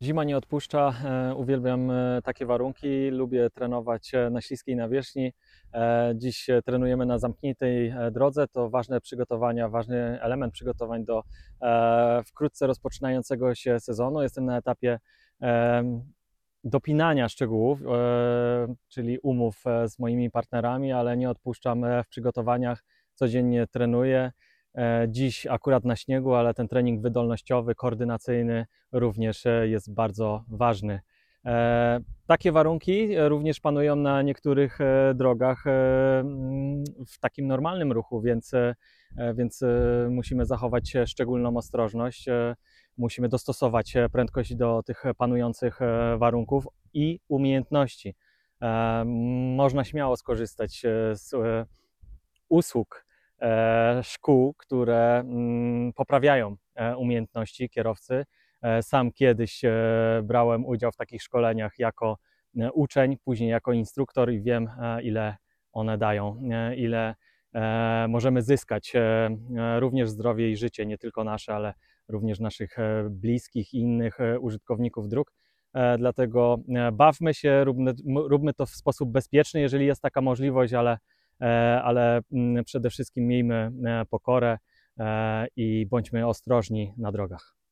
Zima nie odpuszcza, uwielbiam takie warunki, lubię trenować na śliskiej nawierzchni. Dziś trenujemy na zamkniętej drodze, to ważne przygotowania, ważny element przygotowań do wkrótce rozpoczynającego się sezonu. Jestem na etapie dopinania szczegółów, czyli umów z moimi partnerami, ale nie odpuszczam w przygotowaniach, codziennie trenuję. Dziś akurat na śniegu, ale ten trening wydolnościowy, koordynacyjny również jest bardzo ważny. Takie warunki również panują na niektórych drogach w takim normalnym ruchu, więc musimy zachować szczególną ostrożność. Musimy dostosować prędkość do tych panujących warunków i umiejętności. Można śmiało skorzystać z usług szkół, które poprawiają umiejętności kierowcy. Sam kiedyś brałem udział w takich szkoleniach jako uczeń, później jako instruktor i wiem, ile one dają, ile możemy zyskać również zdrowie i życie, nie tylko nasze, ale również naszych bliskich i innych użytkowników dróg. Dlatego bawmy się, róbmy to w sposób bezpieczny, jeżeli jest taka możliwość, ale przede wszystkim miejmy pokorę i bądźmy ostrożni na drogach.